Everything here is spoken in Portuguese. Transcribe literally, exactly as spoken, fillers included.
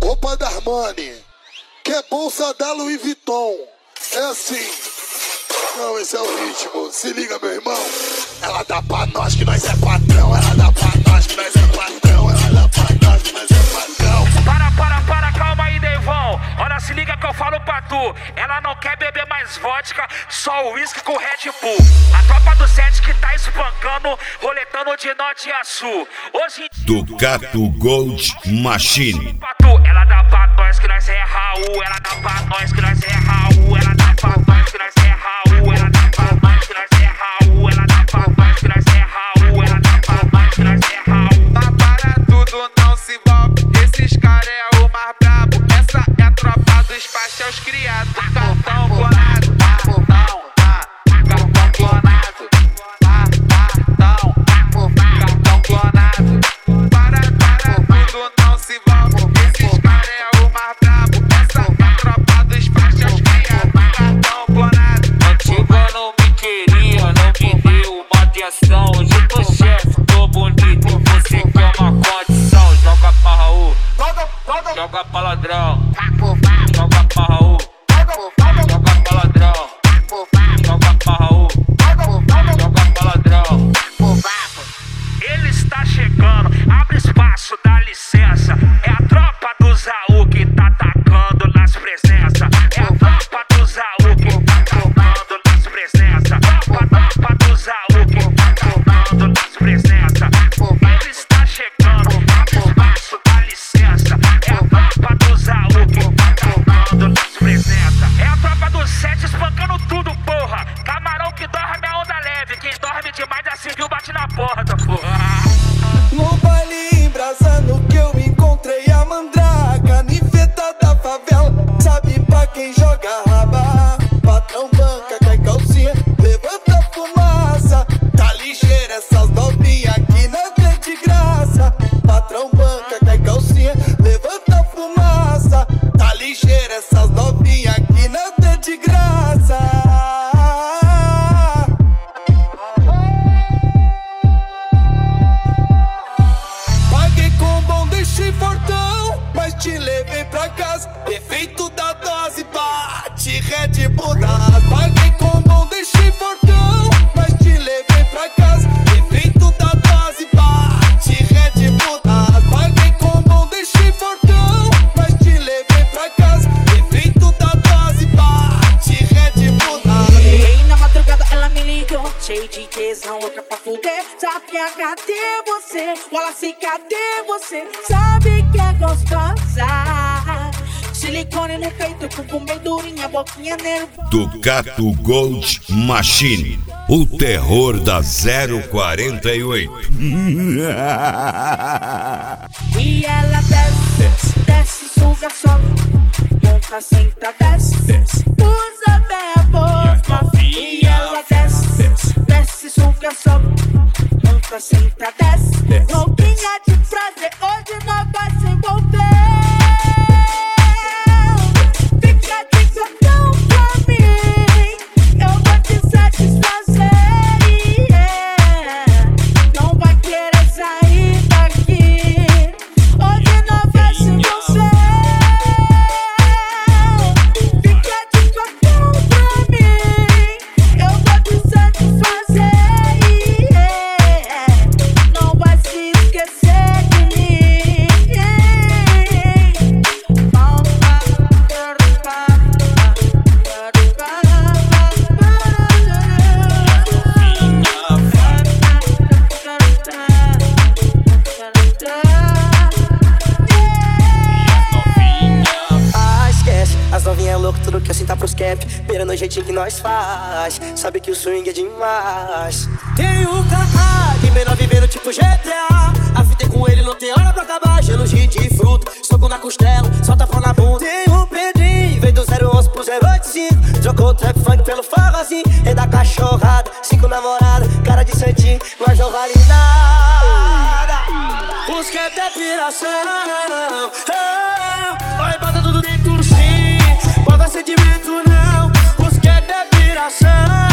roupa da Armani, quer bolsa da Louis Vuitton. É assim. Não, esse é o ritmo. Se liga, meu irmão. Ela dá pra nós que nós é patrão. Ela dá pra nós que nós é patrão. Ela dá pra nós que nós é patrão. Para, para, para, calma aí, Devão. Olha, se liga que eu falo pra tu. Ela não quer beber mais vodka, só uísque com Red Bull. A tropa do sete que tá espancando, roletando de norte a sul. Hoje Ducato Gold Machine. Ela dá pra nós que nós é Raul. Ela dá pra nós que nós é Raul. Ela dá pra nós que nós é Raul. Ela dá pra nós que nós é Raul. Ela dá pra nós que nós é Raul. Ela dá pra nós que nós é Raul. Tá para tudo, não se envolve. Esses caras é o mais brabo. Essa é a tropa dos pastéis criados. Cartão clonado, cartão, tá, cartão clonado, tá, cartão, cartão clonado. Para, para tudo, não se envolve. Esses caras é o mais brabo. Essa é a tropa dos pastéis criados. Cartão clonado. Antiga não me queria, não me deu uma atenção. Hoje eu tô chefe, tô bonito. Você quer uma condição? Joga pra Raul, joga pra ladrão. Joga pra Raul, joga pra ladrão. Joga pra Raul, joga pra ladrão. Ele está chegando, abre espaço, dá licença. É a tropa do Zaú que tá atacando nas presenças. É a tropa do Zaú que tá atacando nas presenças. Tropa, tropa do Zaú que tá atacando nas presenças. Ele está chegando, abre espaço, dá licença. É a tropa do Zaú que tá atacando nas presenças. É a tropa do sete espancando tudo, porra. Camarão que dorme a onda leve. Quem dorme demais já se viu, bate na porta, porra. No baile embrasando que eu encontrei a mandraca, niveta da favela, sabe pra quem joga raba. Patrão banca, cai calcinha, levanta fumaça. Tá ligeira essas novinhas aqui não tem de graça. Patrão banca, cai calcinha, levanta fumaça. Tá ligeira essas novinhas aqui não tem de graça. Fortão, mas te levei pra casa. Efeito da dose, bate Red Bull das. Paguei com bom, deixei fortão, mas te levei pra casa. Efeito da dose, bate Red Bull das. Paguei com bom, deixei fortão, mas te levei pra casa. Efeito da dose, bate Red Bull das. Bem na madrugada ela me ligou, cheio de tesão, louca pra fuder. Sabe cadê você? Wallace, cadê você? Sabe que é gostosa. Silicone no peito, com bem durinha, boquinha nervosa. Ducato Gold Machine, o terror da zero quarenta e oito. E ela desce, desce, desce, suga, sobe. Monta, senta, desce, desce. Usa bem a boca. E ela desce, desce, desce, suga, sobe. Monta, senta, desce. Louquinha de prazer, hoje nós vai se envolver. Fica de cotão pra mim, eu vou te satisfazer, yeah. Não vai querer sair daqui, hoje nós vai se envolver. Fica de cotão pra mim, eu vou te satisfazer, yeah. Não vai se esquecer de mim, yeah. Ah, esquece, as novinhas é louco, tudo que assim tá pros cap. Pera no jeitinho que nós faz, sabe que o swing é demais. Tem o K A, de menor vivendo tipo G T A. A fita é com ele, não tem hora pra acabar. Gelo de fruta, soco na costela, solta pau na bunda. Tem o Pedrinho, veio do zero onze pro zero oito cinco. Trocou o trap funk pelo forrozinho. Rei da cachorrada, cinco namoradas, cara de santinho, mas não vale nada. Os que é piração, vai bota tudo dentro sim, bota sentimento não. Os que é piração,